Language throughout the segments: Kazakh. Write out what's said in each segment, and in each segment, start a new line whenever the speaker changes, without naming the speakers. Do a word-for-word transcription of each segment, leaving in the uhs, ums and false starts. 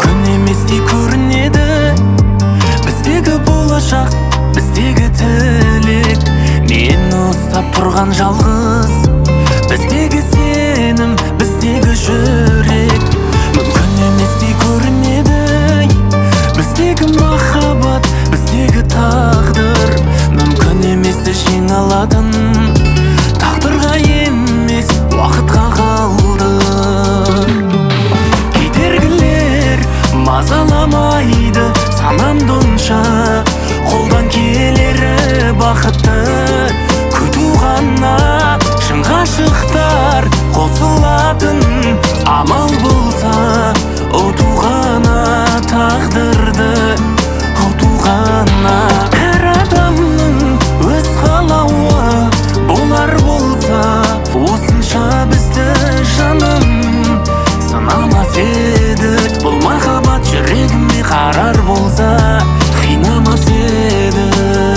мүмкін еместей көрінеді. Біздегі болашақ, біздегі тілек, мені ұстап тұрған жалғыз. Біздегі сенім, біздегі жүрек, мүмкін еместей көрінеді. Біздегі махаббат, біздегі тағдыр, мүмкін еместі жеңе алатын. Тағдырға емес, уақытқа қалды. Кедергілер мазаламайды санамды онша, қолдан келері бақытты күту ғана. Шын ғашықтар қосылатын амал болса, ұту ғана тағдырды, ұту ғана. Әр адамның өз қалауы болар болса, осынша бізді жаным сынамас еді. Бұл махаббат жүрегіме қарар болса, қинамас еді.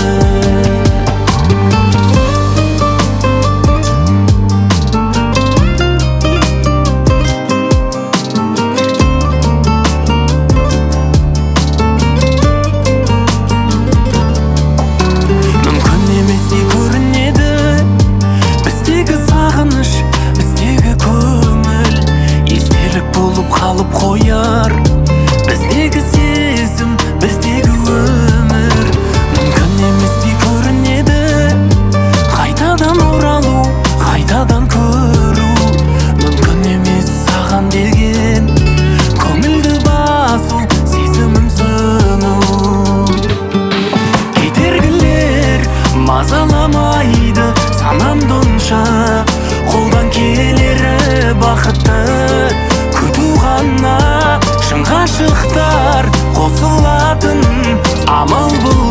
Қалып қояр біздегі сезім, біздегі өмір, мүмкін еместей көрінеді. Қайтадан оралу, қайтадан көру, мүмкін емес саған деген көңілді басу, сезімім сөну. Кедергілер мазаламайды санамды онша, қолдан келері бақытты күту ғана. Шын ғашықтар қосылатын амал бұл